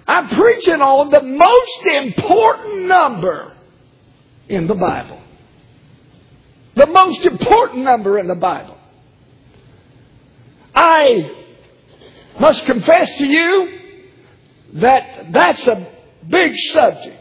I'm preaching on the most important number in the Bible. The most important number in the Bible. I must confess to you that that's a big subject.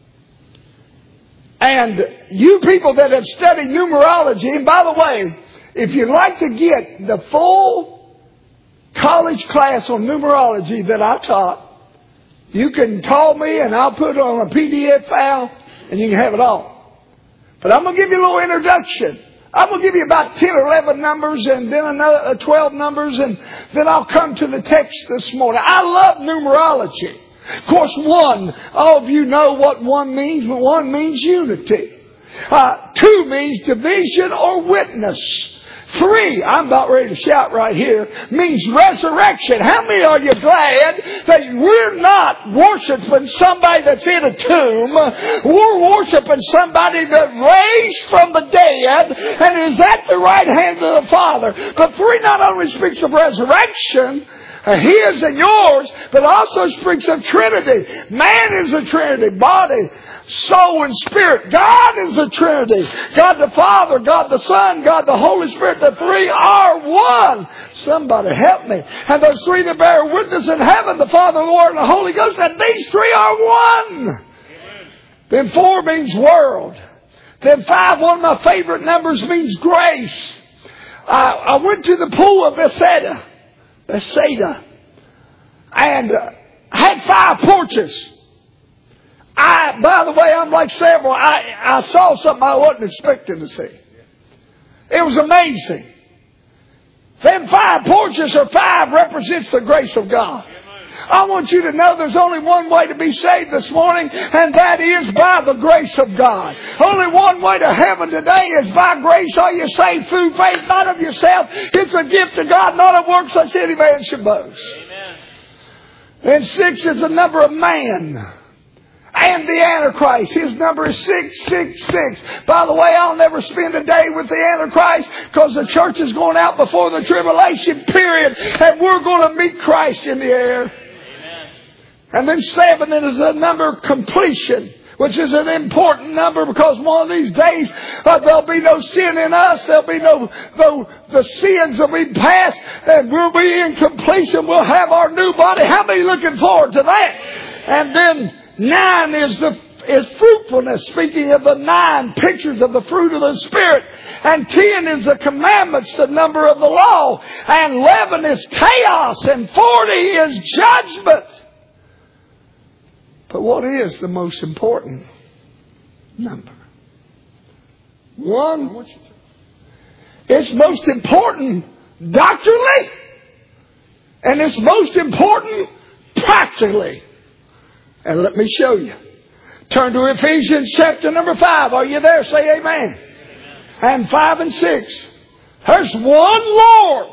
And you people that have studied numerology, and by the way, if you'd like to get the full college class on numerology that I taught, you can call me and I'll put it on a PDF file and you can have it all. But I'm going to give you a little introduction. I'm going to give you about 10 or 11 numbers and then another 12 numbers, and then I'll come to the text this morning. I love numerology. Of course, one, all of you know what one means. One means unity. Two means division or witness. Three, I'm about ready to shout right here, means resurrection. How many are you glad that we're not worshiping somebody that's in a tomb? We're worshiping somebody that raised from the dead and is at the right hand of the Father. But three not only speaks of resurrection, His and yours, but also speaks of Trinity. Man is a Trinity. Body, soul, and spirit. God is a Trinity. God the Father, God the Son, God the Holy Spirit. The three are one. Somebody help me. And those three that bear witness in heaven, the Father, the Lord, and the Holy Ghost. And these three are one. Amen. Then four means world. Then five, one of my favorite numbers, means grace. I went to the pool of Bethesda. And I had 5 porches. By the way, I'm like several. I saw something I wasn't expecting to see. It was amazing. Them 5 porches or 5 represents the grace of God. I want you to know there's only one way to be saved this morning, and that is by the grace of God. Only one way to heaven today is by grace. Are you saved through faith, not of yourself? It's a gift of God, not of works, lest any man should boast. Amen. And 6 is the number of man. And the Antichrist. His number is 666. By the way, I'll never spend a day with the Antichrist, because the church is going out before the tribulation period, and we're going to meet Christ in the air. Amen. And then 7 is the number of completion, which is an important number, because one of these days there'll be no sin in us. There'll be the sins will be past, and we'll be in completion. We'll have our new body. How many looking forward to that? And then 9 is fruitfulness, speaking of the 9 pictures of the fruit of the Spirit. And 10 is the commandments, the number of the law. And 11 is chaos. And 40 is judgment. But what is the most important number? 1. It's most important doctrinally. And it's most important practically. And let me show you. Turn to Ephesians chapter number 5. Are you there? Say amen. Amen. And 5 and 6. There's one Lord.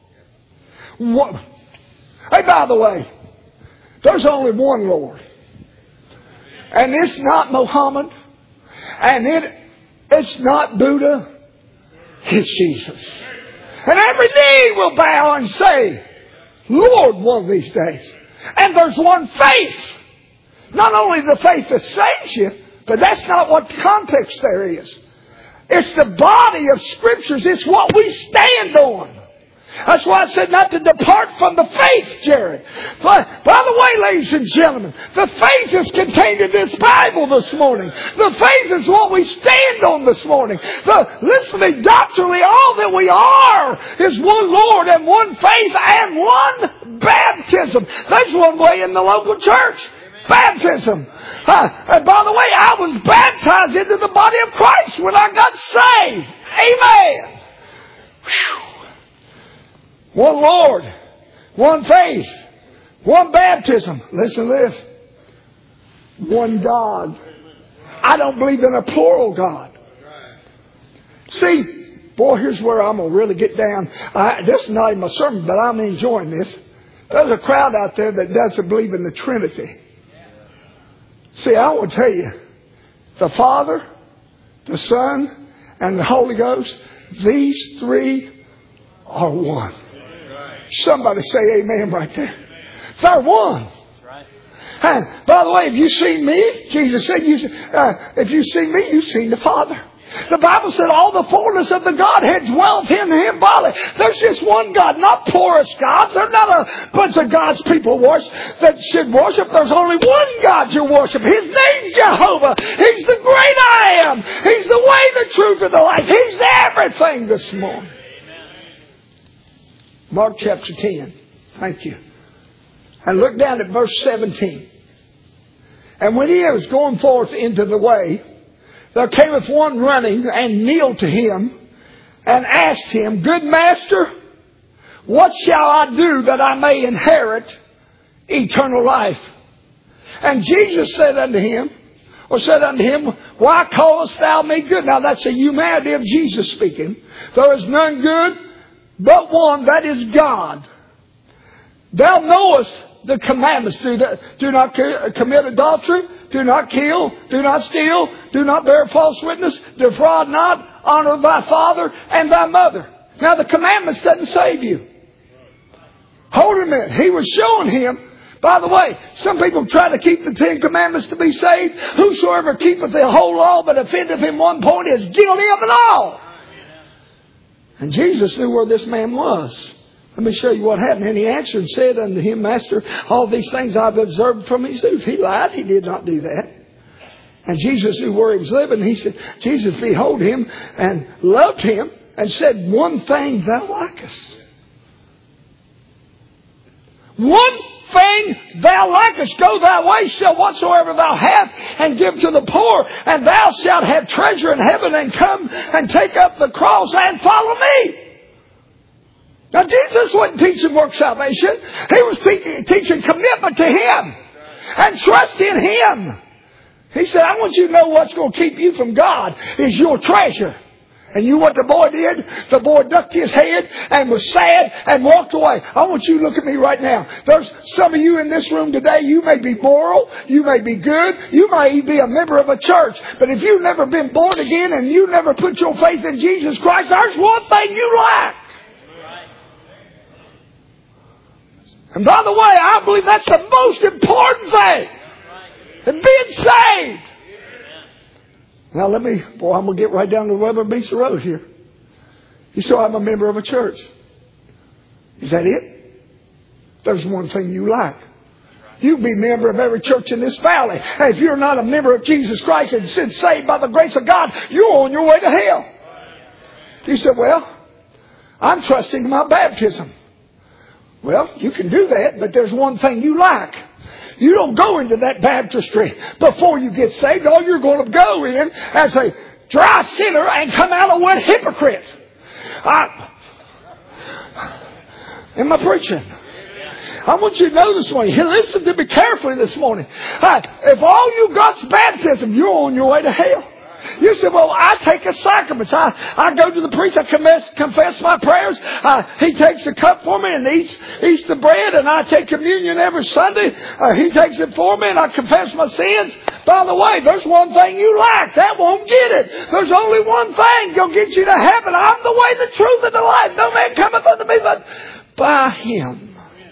Hey, by the way, there's only one Lord. And it's not Muhammad. And it's not Buddha. It's Jesus. And every knee will bow and say, Lord, one of these days. And there's one faith. Not only the faith that saves you, but that's not what the context there is. It's the body of Scriptures. It's what we stand on. That's why I said not to depart from the faith, Jared. But, by the way, ladies and gentlemen, the faith is contained in this Bible this morning. The faith is what we stand on this morning. Listen to me, doctrinally, all that we are is one Lord and one faith and one baptism. That's one way in the local church. Baptism. And by the way, I was baptized into the body of Christ when I got saved. Amen. Whew. One Lord, one faith, one baptism. Listen to this. One God. I don't believe in a plural God. See, boy, here's where I'm going to really get down. This is not even my sermon, but I'm enjoying this. There's a crowd out there that doesn't believe in the Trinity. See, I want to tell you, the Father, the Son, and the Holy Ghost, these three are one. Somebody say amen right there. They're one. And by the way, if you see me, Jesus said, if you see me, you've seen the Father. The Bible said all the fullness of the Godhead dwelleth in Him bodily. There's just one God, not porous gods. There's not a bunch of gods people worship that should worship. There's only one God you worship. His name's Jehovah. He's the great I am. He's the way, the truth, and the life. He's everything this morning. Mark chapter 10. Thank you. And look down at verse 17. And when he was going forth into the way, there cometh one running and kneeled to him and asked him, Good master, what shall I do that I may inherit eternal life? And Jesus said unto him, Why callest thou me good? Now that's the humanity of Jesus speaking. There is none good but one, that is God. Thou knowest the commandments. Do not commit adultery. Do not kill. Do not steal. Do not bear false witness. Defraud not. Honor thy father and thy mother. Now the commandments doesn't save you. Hold a minute. He was showing him. By the way, some people try to keep the 10 Commandments to be saved. Whosoever keepeth the whole law but offendeth in one point is guilty of it all. And Jesus knew where this man was. Let me show you what happened. And he answered and said unto him, Master, all these things I've observed from his youth. He lied. He did not do that. And Jesus knew where he was living. He said, Jesus beheld him and loved him and said, One thing thou likest. One thing thou likest. Go thy way, sell whatsoever thou hast, and give to the poor, and thou shalt have treasure in heaven, and come and take up the cross and follow me. Now Jesus wasn't teaching work salvation. He was teaching commitment to Him and trust in Him. He said, I want you to know what's going to keep you from God is your treasure. And you know what the boy did? The boy ducked his head and was sad and walked away. I want you to look at me right now. There's some of you in this room today, you may be moral, you may be good, you may be a member of a church. But if you've never been born again and you never put your faith in Jesus Christ, there's one thing you lack. And by the way, I believe that's the most important thing. And being saved. Now I'm going to get right down to the rubber meets the road here. You say, I'm a member of a church. Is that it? There's one thing you like. You be a member of every church in this valley. And if you're not a member of Jesus Christ and saved by the grace of God, you're on your way to hell. You said, well, I'm trusting my baptism. Well, you can do that, but there's one thing you like. You don't go into that baptistry before you get saved. All you're going to go in as a dry sinner and come out a wet hypocrite. Am I preaching? I want you to know this morning. Listen to me carefully this morning. If all you got's baptism, you're on your way to hell. You say, well, I take a sacrament. I go to the priest. I confess my prayers. He takes the cup for me and eats the bread. And I take communion every Sunday. He takes it for me and I confess my sins. By the way, there's one thing you lack. That won't get it. There's only one thing will get you to heaven. I'm the way, the truth, and the life. No man cometh unto me but by Him.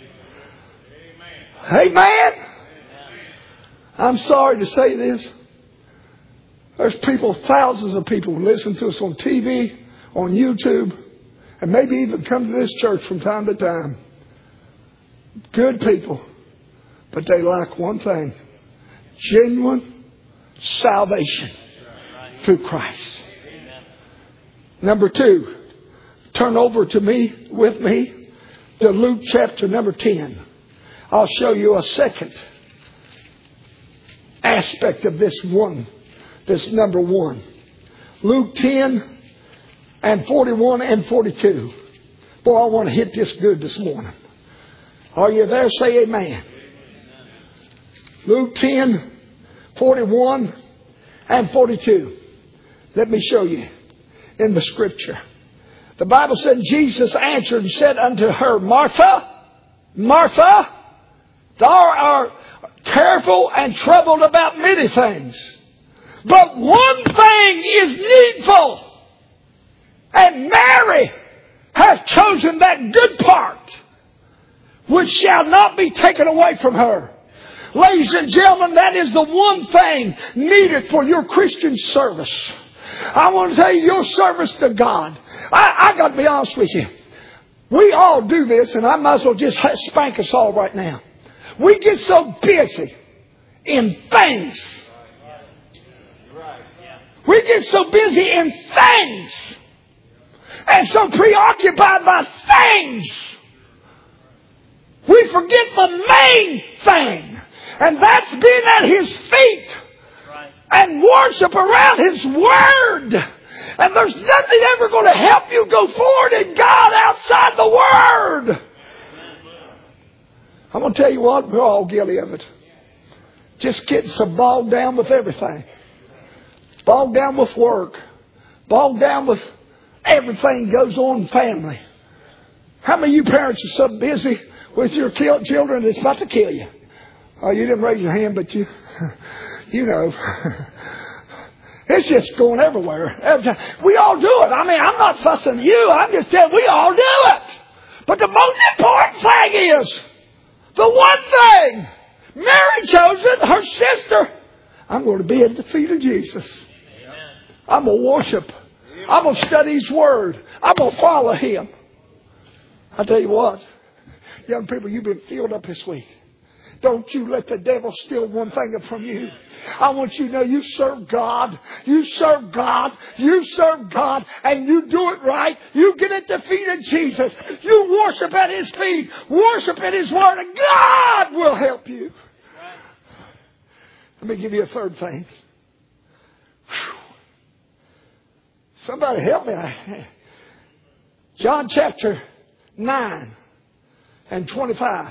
Amen. I'm sorry to say this. There's people, thousands of people listen to us on TV, on YouTube, and maybe even come to this church from time to time. Good people. But they lack one thing. Genuine salvation through Christ. Number 2. Turn over with me to Luke chapter number 10. I'll show you a second aspect of this one. This number 1. Luke 10 and 41 and 42. Boy, I want to hit this good this morning. Are you there? Say amen. Luke 10, 41 and 42. Let me show you in the scripture. The Bible said, Jesus answered and said unto her, Martha, Martha, thou art careful and troubled about many things. But one thing is needful. And Mary hath chosen that good part, which shall not be taken away from her. Ladies and gentlemen, that is the one thing needed for your Christian service. I want to tell you, your service to God. I got to be honest with you. We all do this, and I might as well just spank us all right now. We get so busy in things. We get so busy in things. And so preoccupied by things. We forget the main thing. And that's being at His feet. And worship around His Word. And there's nothing ever going to help you go forward in God outside the Word. I'm going to tell you what, we're all guilty of it. Just getting so bogged down with everything. Bogged down with work. Bogged down with everything goes on in family. How many of you parents are so busy with your children it's about to kill you? Oh, you didn't raise your hand, but you know. It's just going everywhere. We all do it. I mean, I'm not fussing you. I'm just telling you, we all do it. But the most important thing is, the one thing, Mary chose it, her sister. I'm going to be at the feet of Jesus. I'm going to worship. I'm going to study His Word. I'm going to follow Him. I tell you what, young people, you've been filled up this week. Don't you let the devil steal one thing from you. I want you to know you serve God. You serve God. You serve God. And you do it right. You get at the feet of Jesus. You worship at His feet. Worship at His Word. And God will help you. Let me give you a third thing. Somebody help me. John chapter 9 and 25.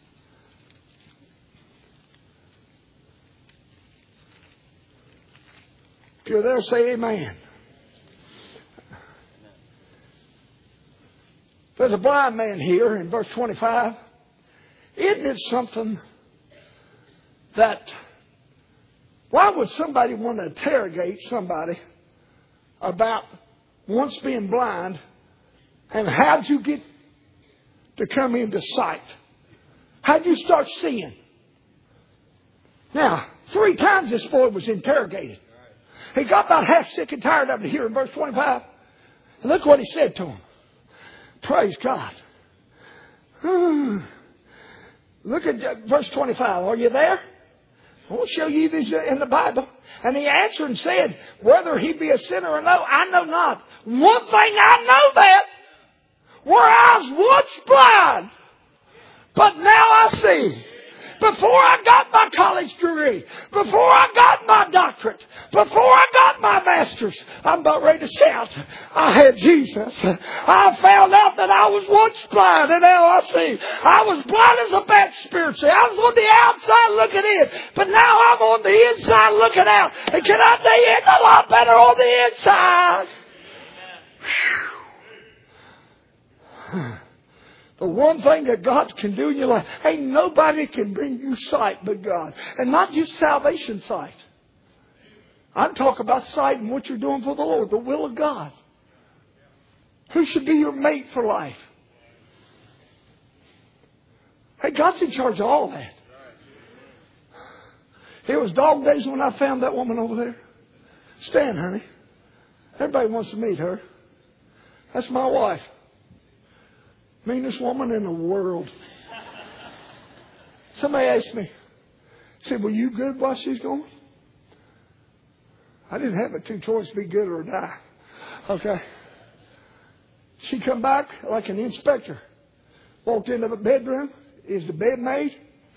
If you're there, say amen. There's a blind man here in verse 25. Isn't it something that, why would somebody want to interrogate somebody about once being blind and how'd you get to come into sight? How'd you start seeing? Now, 3 times this boy was interrogated. He got about half sick and tired of it here in verse 25. And look what he said to him. Praise God. Look at verse 25. Are you there? I want to show you this in the Bible. And he answered and said, whether he be a sinner or no, I know not. One thing I know that, where I was once blind, but now I see. Before I got my college degree, before I got my doctorate, before I got my master's, I'm about ready to shout, I had Jesus. I found out that I was once blind and now I see. I was blind as a bat spiritually. I was on the outside looking in, but now I'm on the inside looking out. And can I tell you, it's a lot better on the inside. The one thing that God can do in your life, ain't nobody can bring you sight but God. And not just salvation sight. I'm talking about sight and what you're doing for the Lord, the will of God. Who should be your mate for life? Hey, God's in charge of all that. It was dog days when I found that woman over there. Stan, honey. Everybody wants to meet her. That's my wife. Meanest woman in the world. Somebody asked me, said, were you good while she's gone? I didn't have a two choice, be good or die. Okay. She come back like an inspector. Walked into the bedroom. Is the bed made?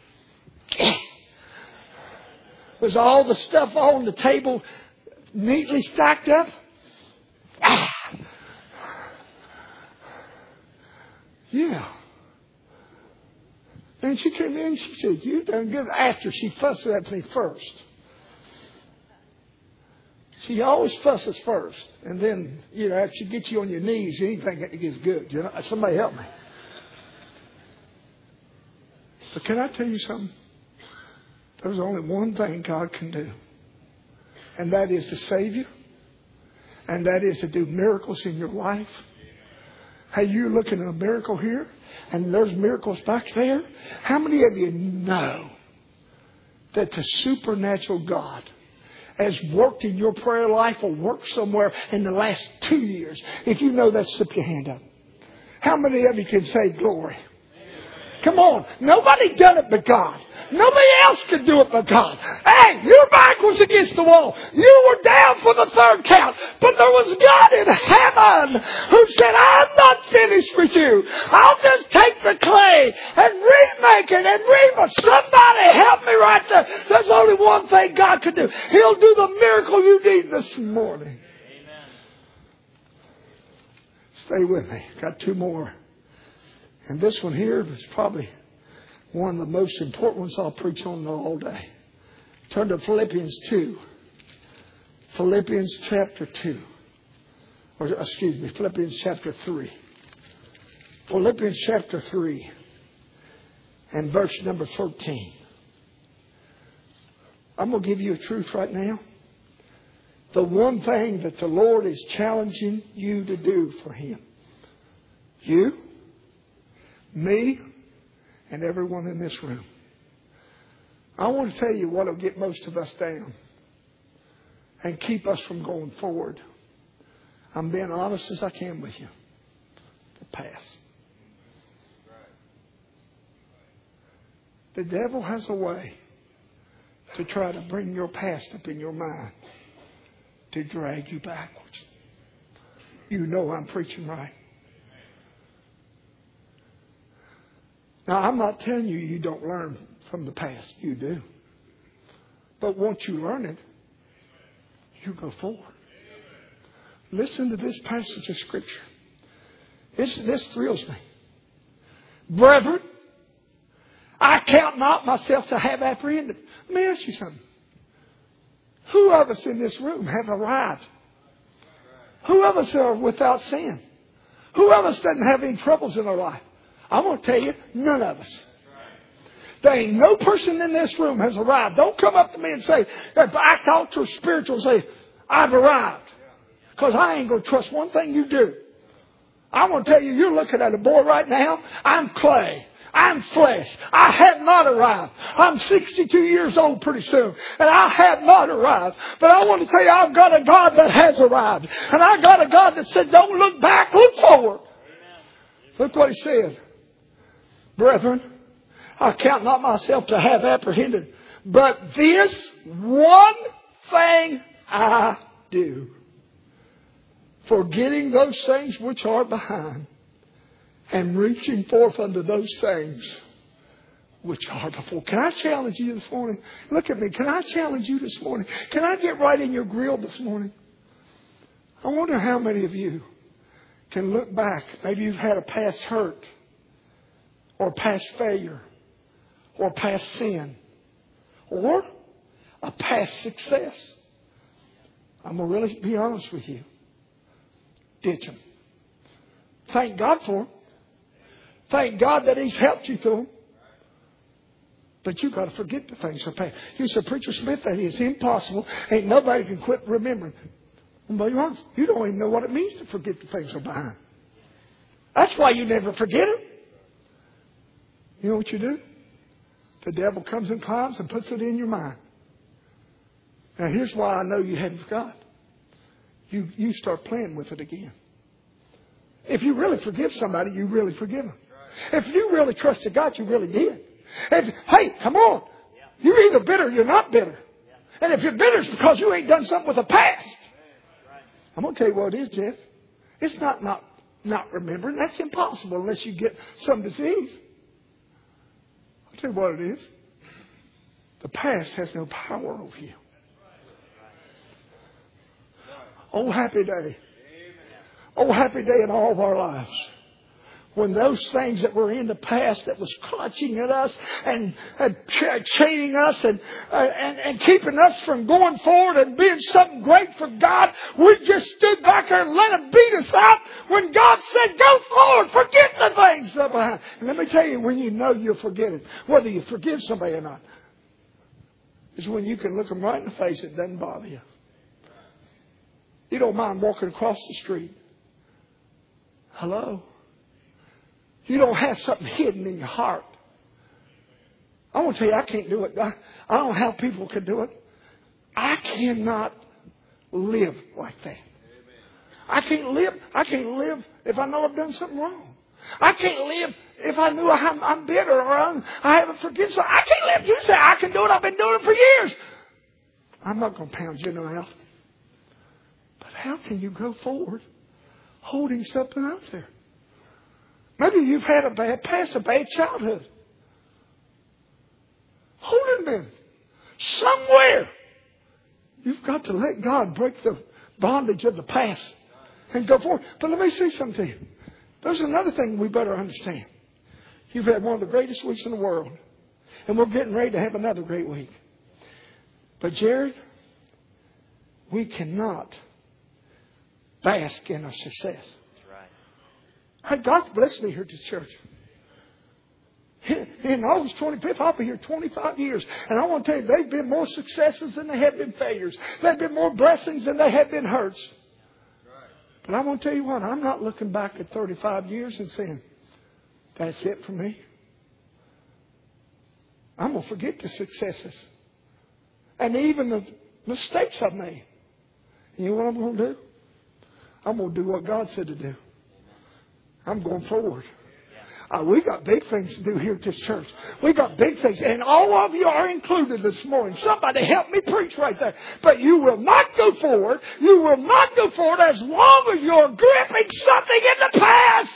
Was all the stuff on the table neatly stacked up? Yeah. And she came in and she said, you done good. After she fussed at me first. She always fusses first. And then, after she gets you on your knees, anything is good. Somebody help me. But can I tell you something? There's only one thing God can do. And that is to save you. And that is to do miracles in your life. Hey, you're looking at a miracle here, and there's miracles back there. How many of you know that the supernatural God has worked in your prayer life or worked somewhere in the last 2 years? If you know that, slip your hand up. How many of you can say glory? Come on. Nobody done it but God. Nobody else could do it but God. Hey, your back was against the wall. You were down for the third count. But there was God in heaven who said, I'm not finished with you. I'll just take the clay and remake it and somebody help me right there. There's only one thing God could do. He'll do the miracle you need this morning. Amen. Stay with me. Got 2 more. And this one here is probably one of the most important ones I'll preach on all day. Turn to Philippians 2. Philippians chapter 2. Philippians chapter 3. Philippians chapter 3 and verse number 13. I'm going to give you a truth right now. The one thing that the Lord is challenging you to do for Him. You, me, and everyone in this room. I want to tell you what will get most of us down and keep us from going forward. I'm being honest as I can with you. The past. The devil has a way to try to bring your past up in your mind to drag you backwards. You know I'm preaching right. Now, I'm not telling you you don't learn from the past. You do. But once you learn it, you go forward. Listen to this passage of Scripture. This thrills me. Brethren, I count not myself to have apprehended. Let me ask you something. Who of us in this room have arrived? Who of us are without sin? Who of us doesn't have any troubles in our life? I'm going to tell you, none of us. There ain't no person in this room has arrived. Don't come up to me and say, if I talk to a spiritual and say, I've arrived. Because I ain't going to trust one thing you do. I'm going to tell you, you're looking at a boy right now. I'm clay. I'm flesh. I have not arrived. I'm 62 years old pretty soon. And I have not arrived. But I want to tell you, I've got a God that has arrived. And I've got a God that said, don't look back, look forward. Look what He said. Brethren, I count not myself to have apprehended, but this one thing I do, forgetting those things which are behind, and reaching forth unto those things which are before. Can I challenge you this morning? Look at me. Can I challenge you this morning? Can I get right in your grill this morning? I wonder how many of you can look back. Maybe you've had a past hurt, or past failure, or past sin, or a past success. I'm going to really be honest with you. Ditch them. Thank God for them. Thank God that He's helped you through them. But you've got to forget the things of the past. You said, Preacher Smith, that is impossible. Ain't nobody can quit remembering. Well, you don't even know what it means to forget the things that are behind. That's why you never forget them. You know what you do? The devil comes and climbs and puts it in your mind. Now, here's why I know you hadn't forgot. You start playing with it again. If you really forgive somebody, you really forgive them. If you really trusted God, you really did. Hey, come on. You're either bitter or you're not bitter. And if you're bitter, it's because you ain't done something with the past. I'm going to tell you what it is, Jeff. It's not remembering. That's impossible unless you get some disease. I'll tell you what it is. The past has no power over you. Oh, happy day. Oh, happy day in all of our lives. When those things that were in the past that was clutching at us and chaining us and keeping us from going forward and being something great for God, we just stood back there and let Him beat us out when God said, go forward, forget the things that are behind. And let me tell you, when you know you'll forget it, whether you forgive somebody or not, is when you can look them right in the face, it doesn't bother you. You don't mind walking across the street. Hello? You don't have something hidden in your heart. I want to tell you, I can't do it. I don't know how people can do it. I cannot live like that. I can't live if I know I've done something wrong. I can't live if I knew I'm bitter or I haven't forgiven. So I can't live. You say I can do it. I've been doing it for years. I'm not going to pound you in the mouth. But how can you go forward holding something out there? Maybe you've had a bad past, a bad childhood. Holding them somewhere. You've got to let God break the bondage of the past and go forward. But let me say something to you. There's another thing we better understand. You've had one of the greatest weeks in the world. And we're getting ready to have another great week. But Jared, we cannot bask in our success. That's right. Hey, God's blessed me here at this church. In August 25th, I'll be here 25 years. And I want to tell you, they've been more successes than they have been failures. They've been more blessings than they have been hurts. But I want to tell you what, I'm not looking back at 35 years and saying, that's it for me. I'm going to forget the successes. And even the mistakes I've made. And you know what I'm going to do? I'm going to do what God said to do. I'm going forward. We got big things to do here at this church. We got big things. And all of you are included this morning. Somebody help me preach right there. But you will not go forward. You will not go forward as long as you're gripping something in the past.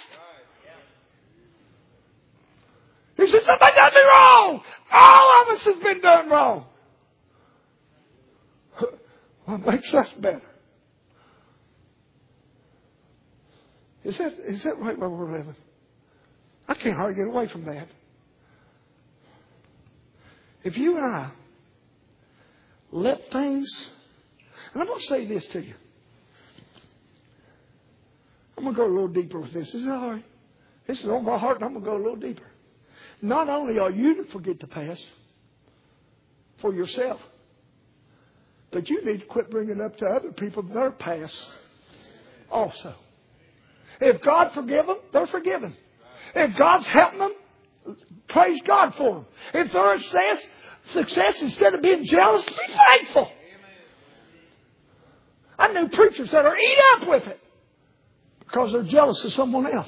You said, somebody done me wrong. All of us has been done wrong. What makes us better? Is that right where we're living? I can't hardly get away from that. If you and I let things, and I'm going to say this to you. I'm going to go a little deeper with this. Is that all right? This is on my heart, and I'm going to go a little deeper. Not only are you to forget the past for yourself, but you need to quit bringing up to other people their past also. If God forgive them, they're forgiven. If God's helping them, praise God for them. If they're a success, instead of being jealous, be thankful. I know preachers that are eat up with it because they're jealous of someone else.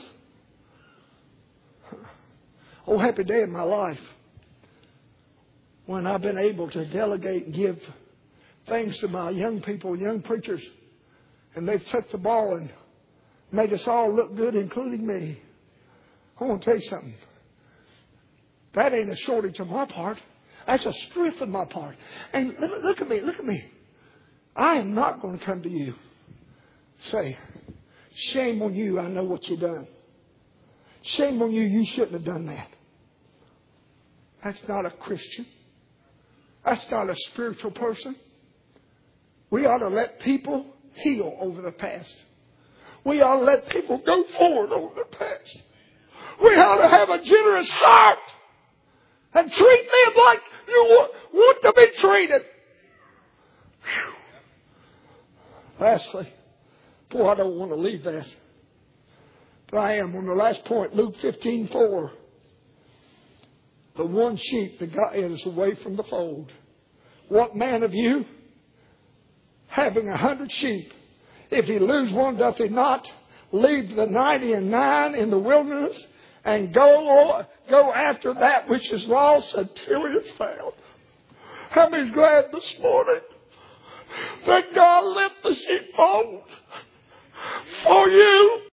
Oh, happy day in my life when I've been able to delegate and give things to my young people, young preachers, and they've took the ball and made us all look good, including me. I want to tell you something. That ain't a shortage on my part. That's a strength on my part. And look at me. I am not going to come to you say, shame on you, I know what you've done. Shame on you, you shouldn't have done that. That's not a Christian. That's not a spiritual person. We ought to let people heal over the past. We ought to let people go forward over the past. We ought to have a generous heart and treat them like you want to be treated. Whew. Lastly, boy, I don't want to leave that. But I am on the last point, Luke 15:4. The one sheep that got is away from the fold. What man of you, having 100 sheep, if he lose one, doth he not leave the 99 in the wilderness and go after that which is lost until it is found? How many's glad this morning that God left the sheepfold for you?